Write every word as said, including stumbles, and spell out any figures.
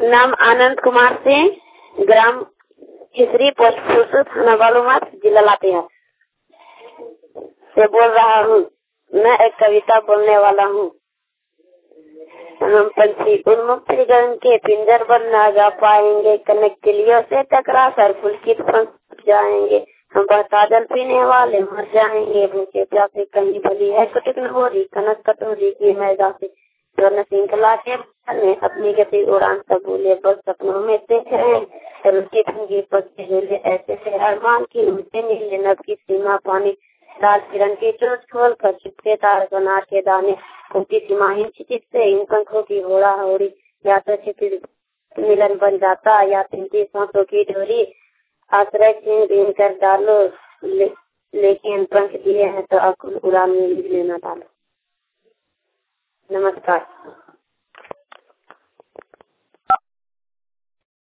नाम आनंद कुमार सिंह, ग्राम खिसरी, पोस्ट फुरसू, थाना बालूमाथ, जिला लातेहार से बोल रहा हूँ। मैं एक कविता बोलने वाला हूँ। हम पंछी उन्मुक्त गगन के पिंजर बन ना जा पाएंगे, कनक किलियों से टकरा कर पुलकित पंख जाएंगे। हम बहता जल पीने वाले मर जाएंगे, भूखे प्यासे कहीं भली है कुटुक नगोरी, कनक कटोरी की मैदा से स्वर्ण श्रृंखला के में अपनी गति उड़ान सब भूले, बस सपनों में देख रहे रुचि भंगी पक्षी झूले ऐसे से अरमान की ऊंचे नीले नभ की सीमा पानी, लाल किरण की चोट खोल कर चिपके तार बना के दाने, उनकी सीमाहीन क्षितिज से इन पंखों की होड़ा होड़ी, या तो क्षितिज मिलन बन जाता या तिनकी सांसों की डोरी, आश्रय छीन बीन कर डालो ले, लेकिन पंख दिए हैं तो अकुल उड़ान में लेना डालो। नमस्कार।